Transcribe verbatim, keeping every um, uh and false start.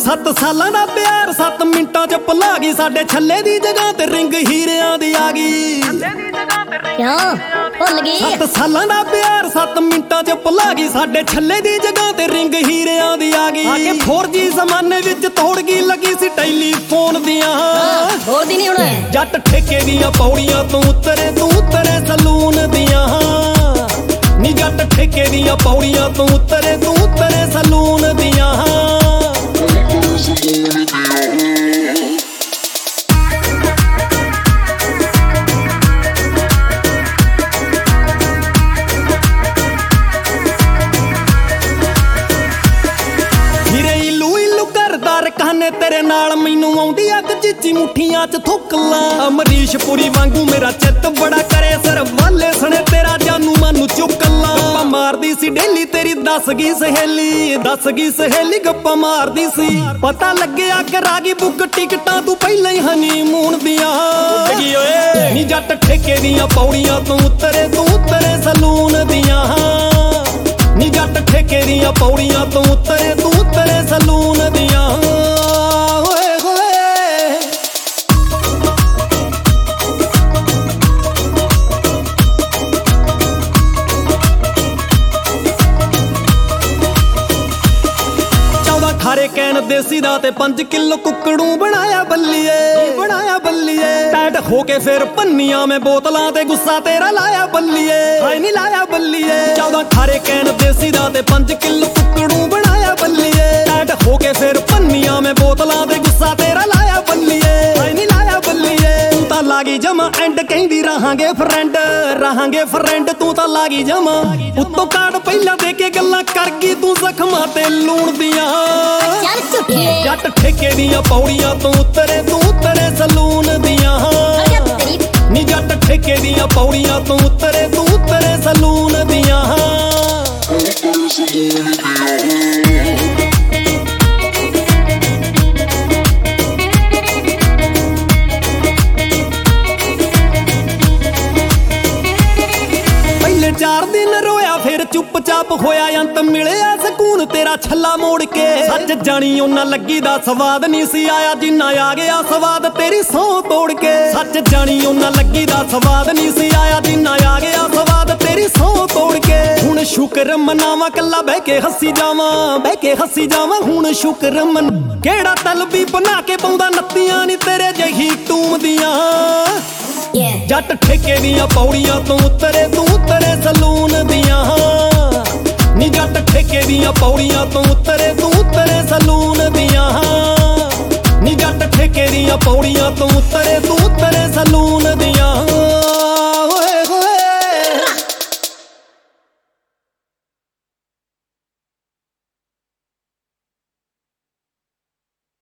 सत्त सालां दा प्यार सत्त मिंटां च भुला गई, साडे छल्ले दी जगह ते रिंग हीरियां दी आ गई। क्यों भुल गई? सत्त सालां दा प्यार सत्त मिंटां च भुला गई, साडे छल्ले दी जगह ते रिंग हीरियां दी आ गई। आके फोर जी जमाने विच तोड़ गई लगी सी टैलीफोन दियां। होर दी नहीं होना जट ठेके दियां पौड़ियां तू उतरे तू उतरे सलून दियां। नी जट ठेके दियां पौड़ियां तू उतरे तू उतरे सलून दियां। कहने तेरे नाल मैनू आउंदी अग चीची मुठियां च थुक ला। अमरीश पुरी वांगू मेरा चित बड़ा करे सर वाले सने तेरा जानू मानू चुक ला। गप्पा मारदी सी डेली तेरी दस गई सहेली, दस गई सहेली गप्पा मारदी सी। पता लग्या करा गई बुक टिकटां तू पहले ही हनीमून दियां। नी जट ठेके दियां पौड़ियां तू उतरे तू उतरे सलून दियां। नी जट ठेके दियां पौड़ियां तू उतरे तू उतरे सलून दियां। खारे कैन देसी दा ते पंज किलो कुकड़ू बनाया बल्लीए, बनाया बल्लीए। टैट होके फिर पन्नियां में बोतलां ते गुस्सा तेरा लाया बल्लीए, हाय नी लाया बल्लीए। चौदह खारे कैन देसी दा ते पंज किलो कुकड़ू बनाया बल्लीए। टैट होके फिर पन्नियां में बोतलां ते गुस्सा तेरा लाया बल्लीए, हाय नी लाया बल्लीए। तू तां लागी जमा एंड कहंदी रहांगे फ्रेंड, रहांगे फ्रेंड तू तां लागी जमा। उत्तों कार्ड पहला दे के गल्लां कर गई तू जख्मां ते लूण दियां। जट ठेके दियां पौड़ियां तू उतरे तू उतरे सलून दियां। नी जट ठेके दियां पौड़ियां तू उतरे तू उतरे सलून दियां। पहले चार दिन रोया फिर चुपचाप होया अंत मिलिया सकून तेरा छल्ला मोड़ के। सच जानी ओना लगी दा स्वाद नहीं सी आया जिन्ना आ गया स्वाद तेरी सौ तोड़ के। सच जानी ओना लगी दा स्वाद नहीं सी आया जिन्ना आ गया स्वाद तेरी सौ तोड़ के। हुण शुक्र मनावा कल्ला बह के हसी जावा, बह के हसी जावा हुण शुक्र मन। केड़ा तलबी बना के पाउंदा नत्तियां नी तेरे जही टूम दियां। जट ठेके दियां पौड़ियां तू उतरे तू उतरे सलून दियां। नी जट ठेके दियां पौड़ियां तू उतरे